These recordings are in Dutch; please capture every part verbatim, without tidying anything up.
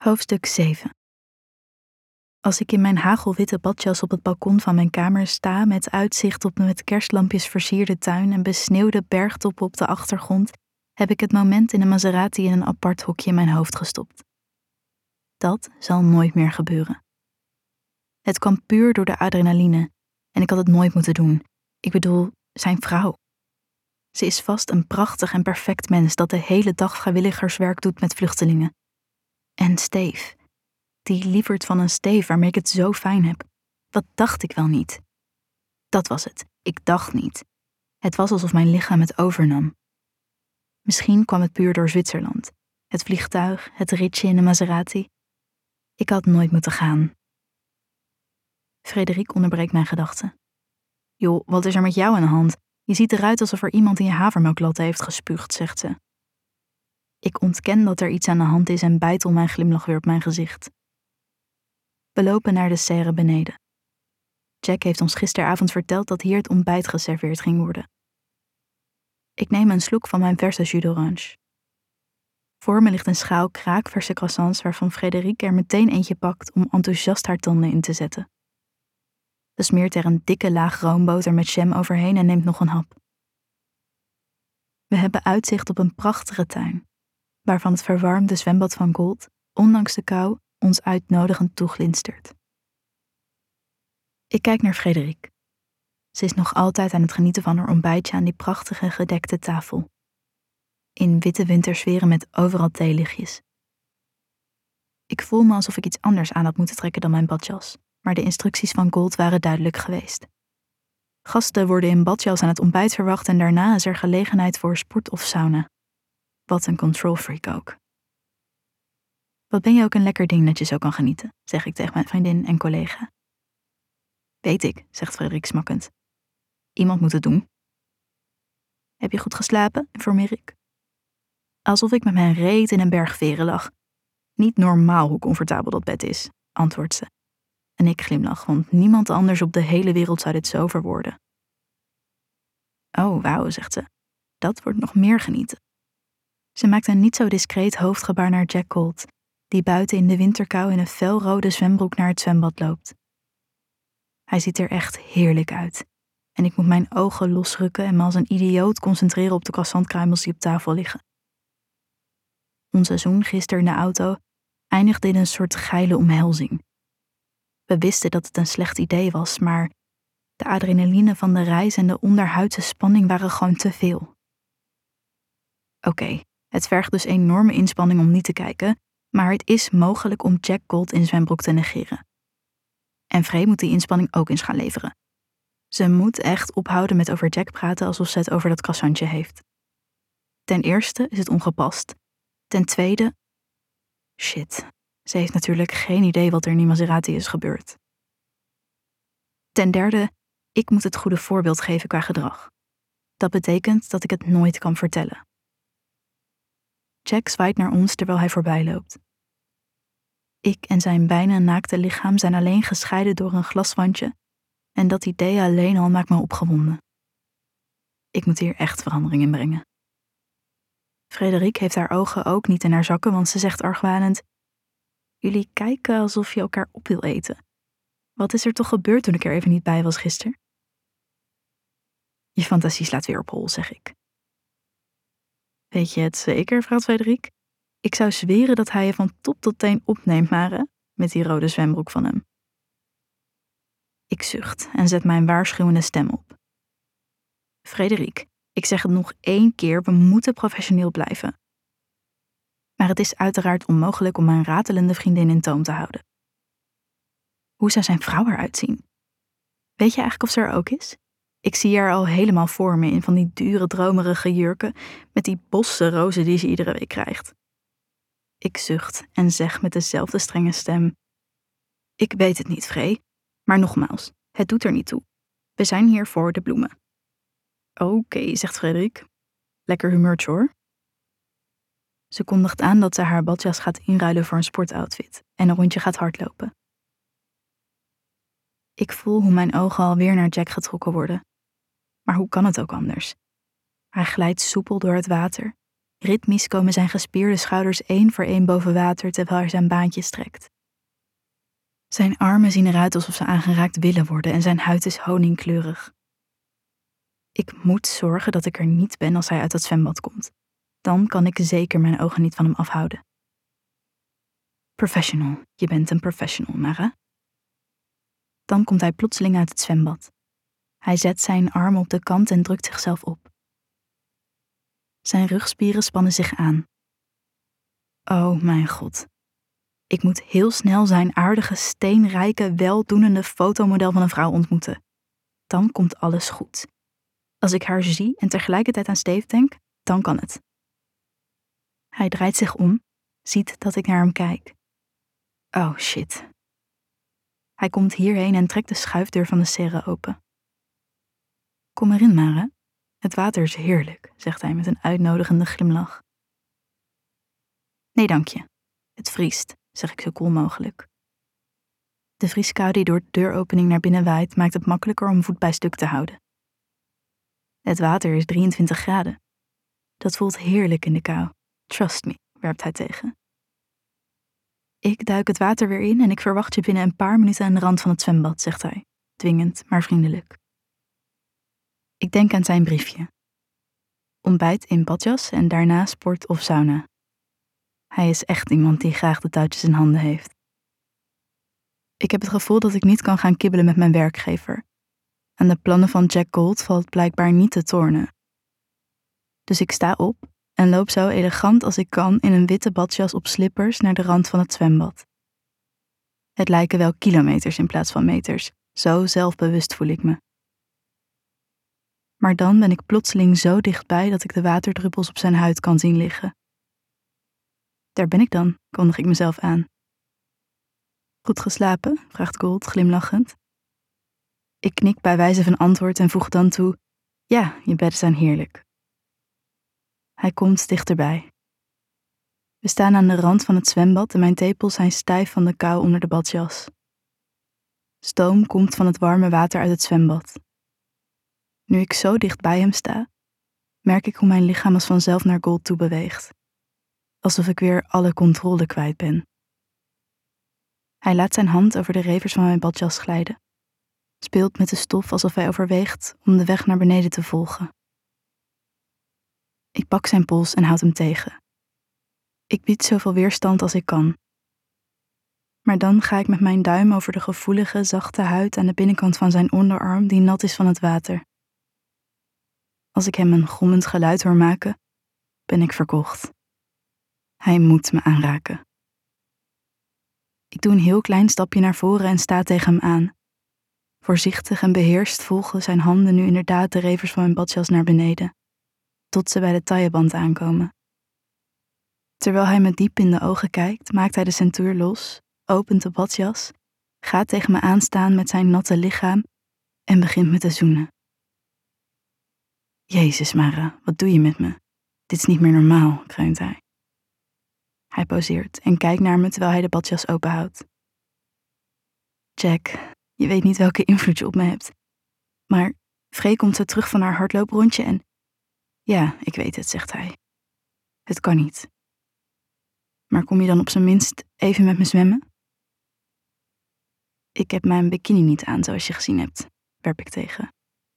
Hoofdstuk zeven. Als ik in mijn hagelwitte badjas op het balkon van mijn kamer sta met uitzicht op een met kerstlampjes versierde tuin en besneeuwde bergtoppen op de achtergrond, heb ik het moment in een Maserati in een apart hokje in mijn hoofd gestopt. Dat zal nooit meer gebeuren. Het kwam puur door de adrenaline en ik had het nooit moeten doen. Ik bedoel, zijn vrouw. Ze is vast een prachtig en perfect mens dat de hele dag vrijwilligerswerk doet met vluchtelingen. En Steve. Die lieverd van een Steve waarmee ik het zo fijn heb. Wat dacht ik wel niet? Dat was het. Ik dacht niet. Het was alsof mijn lichaam het overnam. Misschien kwam het puur door Zwitserland. Het vliegtuig, het ritje in de Maserati. Ik had nooit moeten gaan. Frederik onderbreekt mijn gedachten. Joh, wat is er met jou aan de hand? Je ziet eruit alsof er iemand in je havermelklatte heeft gespuugd, zegt ze. Ik ontken dat er iets aan de hand is en bijtel mijn glimlach weer op mijn gezicht. We lopen naar de serre beneden. Jack heeft ons gisteravond verteld dat hier het ontbijt geserveerd ging worden. Ik neem een slok van mijn verse jus d'orange. Voor me ligt een schaal kraakverse croissants waarvan Frederik er meteen eentje pakt om enthousiast haar tanden in te zetten. Ze smeert er een dikke laag roomboter met jam overheen en neemt nog een hap. We hebben uitzicht op een prachtige tuin, waarvan het verwarmde zwembad van Gold, ondanks de kou, ons uitnodigend toeglinstert. Ik kijk naar Frederik. Ze is nog altijd aan het genieten van haar ontbijtje aan die prachtige gedekte tafel. In witte wintersferen met overal theelichtjes. Ik voel me alsof ik iets anders aan had moeten trekken dan mijn badjas, maar de instructies van Gold waren duidelijk geweest. Gasten worden in badjas aan het ontbijt verwacht en daarna is er gelegenheid voor sport of sauna. Wat een control freak ook. Wat ben je ook een lekker ding dat je zo kan genieten, zeg ik tegen mijn vriendin en collega. Weet ik, zegt Frederik smakkend. Iemand moet het doen. Heb je goed geslapen, informeer ik. Alsof ik met mijn reet in een berg veren lag. Niet normaal hoe comfortabel dat bed is, antwoordt ze. En ik glimlach, want niemand anders op de hele wereld zou dit zo verwoorden. Oh, wauw, zegt ze. Dat wordt nog meer genieten. Ze maakt een niet zo discreet hoofdgebaar naar Jack Gold, die buiten in de winterkou in een felrode zwembroek naar het zwembad loopt. Hij ziet er echt heerlijk uit. En ik moet mijn ogen losrukken en me als een idioot concentreren op de croissantkruimels die op tafel liggen. Onze zoen gisteren in de auto eindigde in een soort geile omhelzing. We wisten dat het een slecht idee was, maar de adrenaline van de reis en de onderhuidse spanning waren gewoon te veel. Oké, okay, het vergt dus enorme inspanning om niet te kijken, maar het is mogelijk om Jack Gold in zwembroek te negeren. En Frey moet die inspanning ook eens gaan leveren. Ze moet echt ophouden met over Jack praten alsof ze het over dat croissantje heeft. Ten eerste is het ongepast. Ten tweede... Shit, ze heeft natuurlijk geen idee wat er in die Maserati is gebeurd. Ten derde, ik moet het goede voorbeeld geven qua gedrag. Dat betekent dat ik het nooit kan vertellen. Jack zwaait naar ons terwijl hij voorbij loopt. Ik en zijn bijna naakte lichaam zijn alleen gescheiden door een glaswandje en dat idee alleen al maakt me opgewonden. Ik moet hier echt verandering in brengen. Frederik heeft haar ogen ook niet in haar zakken, want ze zegt argwanend: Jullie kijken alsof je elkaar op wil eten. Wat is er toch gebeurd toen ik er even niet bij was gisteren? Je fantasie slaat weer op hol, zeg ik. Weet je het zeker, vraagt Frederik? Ik zou zweren dat hij je van top tot teen opneemt, maar hè, met die rode zwembroek van hem. Ik zucht en zet mijn waarschuwende stem op. Frederik, ik zeg het nog één keer, we moeten professioneel blijven. Maar het is uiteraard onmogelijk om mijn ratelende vriendin in toom te houden. Hoe zou zijn vrouw eruit zien? Weet je eigenlijk of ze er ook is? Ik zie haar al helemaal voor me in van die dure, dromerige jurken met die bosse rozen die ze iedere week krijgt. Ik zucht en zeg met dezelfde strenge stem: Ik weet het niet, Frey, maar nogmaals, het doet er niet toe. We zijn hier voor de bloemen. Oké, okay, zegt Frederik. Lekker humeurtje hoor. Ze kondigt aan dat ze haar badjas gaat inruilen voor een sportoutfit en een rondje gaat hardlopen. Ik voel hoe mijn ogen alweer naar Jack getrokken worden. Maar hoe kan het ook anders? Hij glijdt soepel door het water. Ritmisch komen zijn gespierde schouders één voor één boven water terwijl hij zijn baantjes trekt. Zijn armen zien eruit alsof ze aangeraakt willen worden en zijn huid is honingkleurig. Ik moet zorgen dat ik er niet ben als hij uit dat zwembad komt. Dan kan ik zeker mijn ogen niet van hem afhouden. Professional, je bent een professional, Mara. Dan komt hij plotseling uit het zwembad. Hij zet zijn arm op de kant en drukt zichzelf op. Zijn rugspieren spannen zich aan. Oh mijn god. Ik moet heel snel zijn aardige, steenrijke, weldoenende fotomodel van een vrouw ontmoeten. Dan komt alles goed. Als ik haar zie en tegelijkertijd aan Steve denk, dan kan het. Hij draait zich om, ziet dat ik naar hem kijk. Oh shit. Hij komt hierheen en trekt de schuifdeur van de serre open. Kom erin, Mara. Het water is heerlijk, zegt hij met een uitnodigende glimlach. Nee, dank je. Het vriest, zeg ik zo koel mogelijk. De vrieskou die door de deuropening naar binnen waait, maakt het makkelijker om voet bij stuk te houden. Het water is drieëntwintig graden. Dat voelt heerlijk in de kou. Trust me, werpt hij tegen. Ik duik het water weer in en ik verwacht je binnen een paar minuten aan de rand van het zwembad, zegt hij, dwingend maar vriendelijk. Ik denk aan zijn briefje. Ontbijt in badjas en daarna sport of sauna. Hij is echt iemand die graag de touwtjes in handen heeft. Ik heb het gevoel dat ik niet kan gaan kibbelen met mijn werkgever. Aan de plannen van Jack Gold valt blijkbaar niet te tornen. Dus ik sta op en loop zo elegant als ik kan in een witte badjas op slippers naar de rand van het zwembad. Het lijken wel kilometers in plaats van meters, zo zelfbewust voel ik me. Maar dan ben ik plotseling zo dichtbij dat ik de waterdruppels op zijn huid kan zien liggen. Daar ben ik dan, kondig ik mezelf aan. Goed geslapen? Vraagt Gold glimlachend. Ik knik bij wijze van antwoord en voeg dan toe, ja, je bedden zijn heerlijk. Hij komt dichterbij. We staan aan de rand van het zwembad en mijn tepels zijn stijf van de kou onder de badjas. Stoom komt van het warme water uit het zwembad. Nu ik zo dicht bij hem sta, merk ik hoe mijn lichaam als vanzelf naar Gold toe beweegt. Alsof ik weer alle controle kwijt ben. Hij laat zijn hand over de revers van mijn badjas glijden. Speelt met de stof alsof hij overweegt om de weg naar beneden te volgen. Ik pak zijn pols en houd hem tegen. Ik bied zoveel weerstand als ik kan. Maar dan ga ik met mijn duim over de gevoelige, zachte huid aan de binnenkant van zijn onderarm die nat is van het water. Als ik hem een grommend geluid hoor maken, ben ik verkocht. Hij moet me aanraken. Ik doe een heel klein stapje naar voren en sta tegen hem aan. Voorzichtig en beheerst volgen zijn handen nu inderdaad de revers van mijn badjas naar beneden, tot ze bij de tailleband aankomen. Terwijl hij me diep in de ogen kijkt, maakt hij de ceintuur los, opent de badjas, gaat tegen me aanstaan met zijn natte lichaam en begint me te zoenen. Jezus, Mara, wat doe je met me? Dit is niet meer normaal, kreunt hij. Hij pauzeert en kijkt naar me terwijl hij de badjas openhoudt. Jack, je weet niet welke invloed je op me hebt. Maar Frey komt zo terug van haar hardlooprondje en... Ja, ik weet het, zegt hij. Het kan niet. Maar kom je dan op zijn minst even met me zwemmen? Ik heb mijn bikini niet aan, zoals je gezien hebt, werp ik tegen.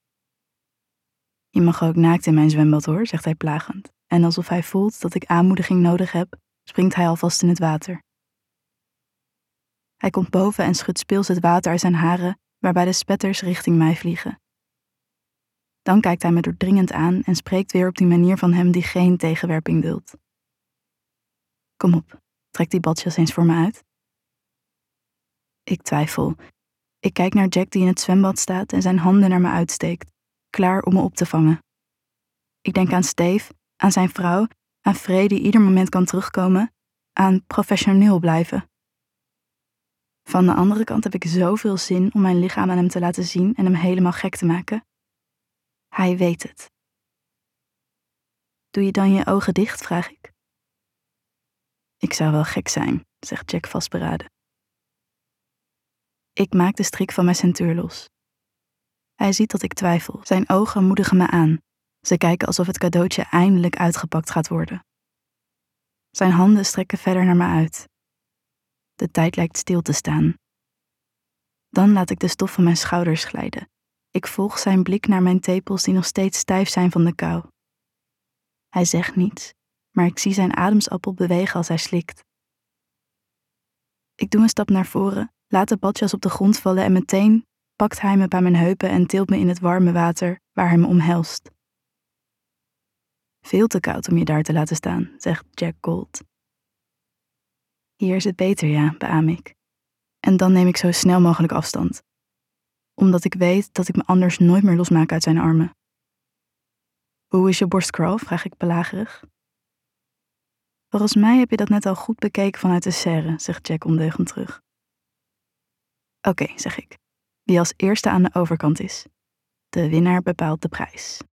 Je mag ook naakt in mijn zwembad hoor, zegt hij plagend. En alsof hij voelt dat ik aanmoediging nodig heb, springt hij alvast in het water. Hij komt boven en schudt speels het water uit zijn haren, waarbij de spetters richting mij vliegen. Dan kijkt hij me doordringend aan en spreekt weer op die manier van hem die geen tegenwerping duldt. Kom op, trek die badjas eens voor me uit. Ik twijfel. Ik kijk naar Jack die in het zwembad staat en zijn handen naar me uitsteekt, klaar om me op te vangen. Ik denk aan Steve, aan zijn vrouw, aan Frey die ieder moment kan terugkomen, aan professioneel blijven. Van de andere kant heb ik zoveel zin om mijn lichaam aan hem te laten zien en hem helemaal gek te maken. Hij weet het. Doe je dan je ogen dicht, vraag ik. Ik zou wel gek zijn, zegt Jack vastberaden. Ik maak de strik van mijn ceintuur los. Hij ziet dat ik twijfel. Zijn ogen moedigen me aan. Ze kijken alsof het cadeautje eindelijk uitgepakt gaat worden. Zijn handen strekken verder naar me uit. De tijd lijkt stil te staan. Dan laat ik de stof van mijn schouders glijden. Ik volg zijn blik naar mijn tepels die nog steeds stijf zijn van de kou. Hij zegt niets, maar ik zie zijn ademsappel bewegen als hij slikt. Ik doe een stap naar voren, laat de badjas op de grond vallen en meteen pakt hij me bij mijn heupen en tilt me in het warme water waar hij me omhelst. Veel te koud om je daar te laten staan, zegt Jack Gold. Hier is het beter, ja, beaam ik. En dan neem ik zo snel mogelijk afstand. Omdat ik weet dat ik me anders nooit meer losmaak uit zijn armen. Hoe is je borstcrawl? Vraag ik belagerig. Volgens mij heb je dat net al goed bekeken vanuit de serre, zegt Jack ondeugend terug. Oké, zeg ik. Wie als eerste aan de overkant is. De winnaar bepaalt de prijs.